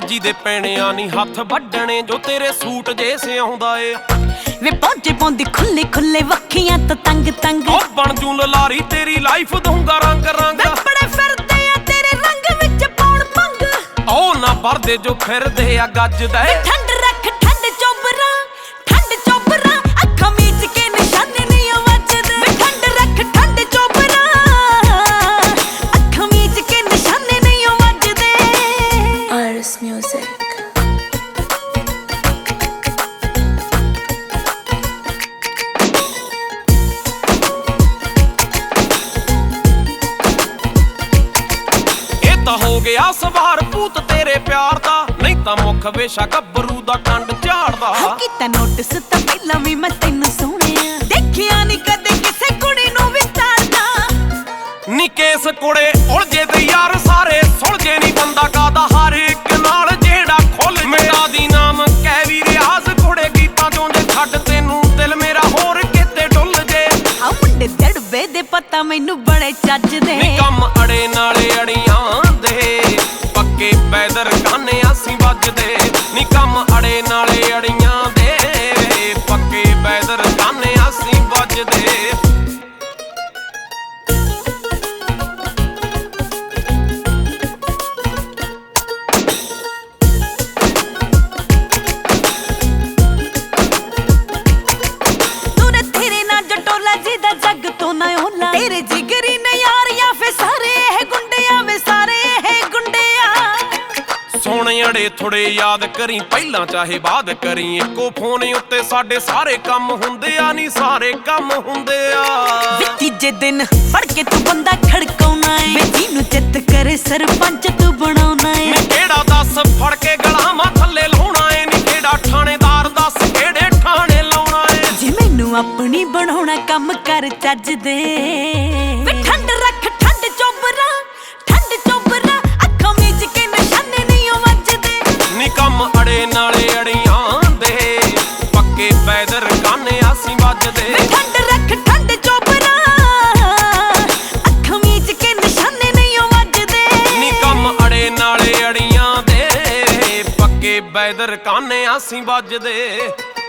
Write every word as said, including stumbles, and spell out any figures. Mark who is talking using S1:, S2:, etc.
S1: ਦਰਜੀ ਦੇ ਪੈਣਿਆਂ ਨਹੀਂ ਹੱਥ ਵੱਢਣੇ ਜੋ ਤੇਰੇ ਸੂਟ ਜੇ ਸਿਆਉਂਦਾ ਏ
S2: ਵੇ ਪੌਂਚੇ ਪਾਉਂਦੀ ਖੁੱਲੇ ਖੁੱਲੇ ਵੱਖੀਆਂ ਤੋਂ ਤੰਗ ਤੰਗ
S1: ਉਹ ਬਣ ਜੂ ਲਲਾਰੀ ਤੇਰੀ ਲਾਈਫ ਦਊਂਗਾ ਰੰਗ ਰੰਗ
S2: ਬੜੇ ਫਿਰਦੇ ਆ ਤੇਰੇ ਰੰਗ ਵਿੱਚ ਪਾਉਣ ਪੰਗ
S1: ਉਹ ਨਾ ਵਰਦੇ ਜੋ ਫਿਰਦੇ ਆ ਗੱਜਦਾ ਏ
S2: ਠੰਡ ਰੱਖ ਠੰਡ ਚੋਬਰਾ ਠੰਡ ਚੋਬਰਾ ਅੱਖਾਂ ਮੀਚ ਕੇ ਨਿਸ਼ਾਨੇ ਨਹੀਂ ਵੱਜਦੇ ਵੇ ਠੰਡ ਰੱਖ ਠੰਡ ਚੋਬਰਾ ਅੱਖਾਂ ਮੀਚ ਕੇ ਨਿਸ਼ਾਨੇ ਨਹੀਂ ਵੱਜਦੇ ਆਰਸ ਮਿਊਜ਼ਿਕ
S1: ਹੋ ਗਿਆ ਸਵਾਰ ਭੂਤ ਤੇਰੇ ਪਿਆਰ ਦਾ ਨਹੀਂ ਤਾਂ ਮੁੱਖ ਵੇਸ਼ਾ ਗੱਭਰੂ ਦਾ ਕੰਡ ਝਾੜਦਾ
S2: ਕੀਤਾ ਨੋਟਿਸ ਤਾਂ ਪਹਿਲਾਂ ਵੀ ਮੈਂ ਤੈਨੂੰ ਸੋਹਣਿਆ ਦੇਖਿਆ ਨਹੀਂ ਕਦੇ ਕਿਸੇ ਕੁੜੀ ਨੂੰ ਵਿਚਾਰਦਾ
S1: ਨੀ ਕੇਸ ਕੁੜੇ ਉਲਝੇ ਤੇ ਯਾਰ ਸਾਰੇ ਸੁਲਝੇ ਨਹੀਂ ਬੰਦਾ ਕਾਦਾ ਹਰ ਇੱਕ ਨਾਲ ਜਿਹੜਾ ਖੁੱਲ ਮੇਰਾ ਦੀ ਨਾਮ ਕਹਿ ਵੀ ਰਿਆਜ਼ ਕੁੜੇ ਗੀਤਾਂ ਚੋਂ ਜੇ ਛੱਡ ਤੈਨੂੰ ਦਿਲ ਮੇਰਾ ਹੋਰ ਕਿਤੇ ਡੁੱਲ ਜੇ
S2: ਆ ਮੁੰਡੇ ਦੜਵੇ ਦੇ ਪਤਾ ਮੈਨੂੰ ਬੜੇ ਚੱਜਦੇ
S1: ਨੀ ਕੰਮ ਅੜੇ ਨਾਲੇ ਅੜੀਆਂ ਪੱਕੇ ਪੈਦਰ ਕਾਨੇ ਅਸੀਂ ਵੱਜਦੇ ਨੀ ਕੰਮ ਅੜੇ ਨਾਲੇ ਅੜੀਆਂ ਦੇ ਪੱਕੇ ਪੈਦਰ ਕਾਨੇ ਅਸੀਂ ਵੱਜਦੇ
S2: ਤੂੰ ਨੇ ਤੇਰੇ ਨਾਲ ਜਟੋਲਾ ਜੀ ਦਾ ਜੱਗ ਤੋਂ ਨਾ ਹੋਲਾ ਤੇਰੇ ਜਿਗਰੀ ਨੇ ਯਾਰ ਜਾਂ ਫੇ ਸਾਰੇ ਇਹ ਗੁੰਡਿਆਂ ਵੇ ਸਾਰੇ
S1: ਸੋਹਣੇ ਅੜੇ ਥੋੜੇ ਯਾਦ ਕਰੀ ਪਹਿਲਾਂ ਚਾਹੇ ਬਾਅਦ ਕਰੀ ਇੱਕੋ ਫੋਨ ਉੱਤੇ ਸਾਡੇ ਸਾਰੇ ਕੰਮ ਹੁੰਦੇ ਆ ਨਹੀਂ ਸਾਰੇ ਕੰਮ ਹੁੰਦੇ ਆ
S2: ਵੇ ਤੀਜੇ ਦਿਨ ਫੜ ਕੇ ਤੂੰ ਬੰਦਾ ਖੜਕਾਉਣਾ ਏ ਵੇ ਜਿਹਨੂੰ ਚਿੱਤ ਕਰੇ ਸਰਪੰਚ ਤੂੰ ਬਣਾਉਣਾ ਏ
S1: ਨੀ ਕਿਹੜਾ ਦੱਸ ਫੜ ਕੇ ਗਲਾਵਾਂ ਥੱਲੇ ਲਾਉਣਾ ਏ ਨੀ ਕਿਹੜਾ ਥਾਣੇਦਾਰ ਦੱਸ ਕਿਹੜੇ ਥਾਣੇ ਲਾਉਣਾ ਏ
S2: ਜੇ ਮੈਨੂੰ ਆਪਣੀ ਬਣਾਉਣਾ ਕੰਮ ਕਰ ਚੱਜਦੇ ਵੇ ਠੰਡ ਰੱਖ ਠੰਡ ਚੋਬਰਾ ਠੰਡ ਚੋਬਰਾ ਅੱਖਾਂ ਮੀਚ ਕੇ ਨਿਸ਼ਾਨੇ ਨਹੀਂ ਵੱਜਦੇ
S1: ਨੀ ਕੰਮ ਅੜੇ ਨਾਲੇ ਅੜੀਆਂ ਦੇ ਪੱਕੇ ਪੈਦਰ ਕਾਨੇ ਅਸੀਂ ਵੱਜਦੇ
S2: ਵੇ ਠੰਡ ਰੱਖ ਠੰਡ ਚੋਬਰਾ ਅੱਖਾਂ ਮੀਚ ਕੇ ਨਿਸ਼ਾਨੇ ਨਹੀਂ ਵੱਜਦੇ
S1: ਨੀ ਕੰਮ ਅੜੇ ਨਾਲੇ ਅੜੀਆਂ ਦੇ ਪੱਕੇ ਪੈਦਰ ਕਾਨੇ ਅਸੀਂ ਵੱਜਦੇ।